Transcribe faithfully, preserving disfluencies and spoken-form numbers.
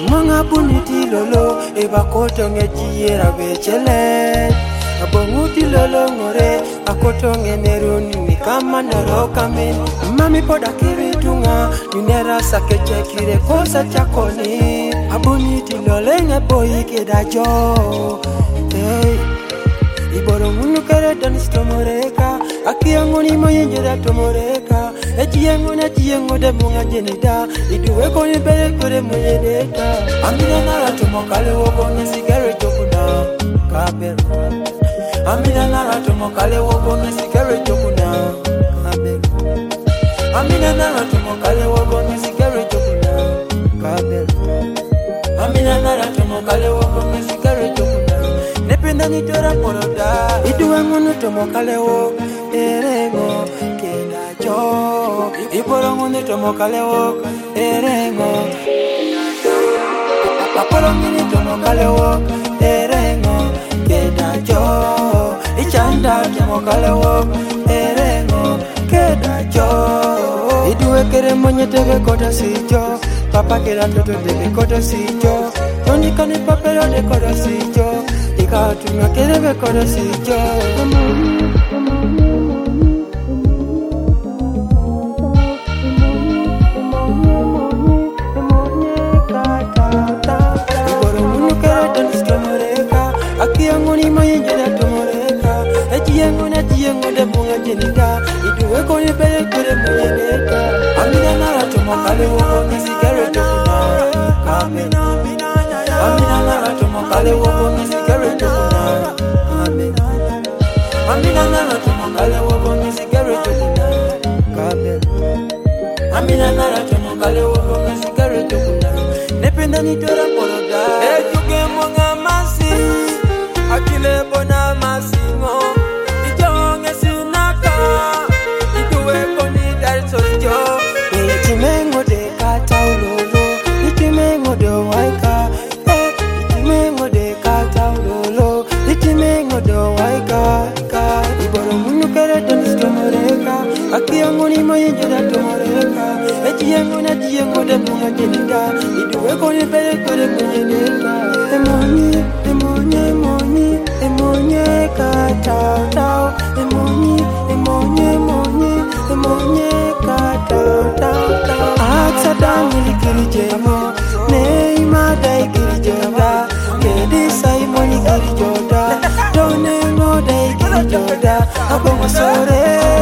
Manga puniti lolo eba koto ngejiera bechele abonguti lolo ngore akoto ngeneruni nikama naroka men mami poda kiritunga ninera sakeche kire kosa chakoni aboniti lolo nge boy kedajo hey iboro munu kere dan stomoreka akiangoni moyenjera tomoreka ejiengo na jiengo de bunga jenida iduwe koni bere kore moyeneta amina nara tomokale wogo ngesigare tokuna kaber amina nara tomokale wogo ngesigare tokuna kaber amina nara tomokale wogo ngesigare tokuna kaber amina nara tomokale wogo ngesigare tokuna nependa nitora poroda iduwe ngono tomokale wo erengo kedajo iporongo ne tomokale wo erengo aporongo ne tomokale wo erengo kedajo ichanda tomokale wo erengo kedajo iduwe kere monyete be koda sijo papa kera toto de be koda sijo toni kane papero de koda sijo ikatunga kere be koda sijo akiangoni moyenjera tomoreka ejiengo na jiengo de bunga jenida iduwe koni bere kore moyeneka amina nara tomokale wogo ngesigare tokuna amen amina nara tomokale wogo ngesigare tokuna amen amina nara tomokale wogo ngesigare tokuna amen amina nara tomokale wogo ngesigare tokuna nependa nitora poroda ejuge monga masi akile bona masingo ijonge sinaka ituwe koni dalsojo itimengo de kataulolo itimengo de waika eh itimengo de kataulolo itimengo de waika ka iboro munu kere don stomoreka akiangoni moyenjera tomoreka ejiengo na jiengo de bunga jenida ituwe koni bere kore moyeneka emoni emoni emoni emonye katao tao emoni emonye emonye emonye katao tao tao aksa dangi likirijemo neima dai kirijoda kedi saimoni kirijoda done ngo dai kirijoda abongo sore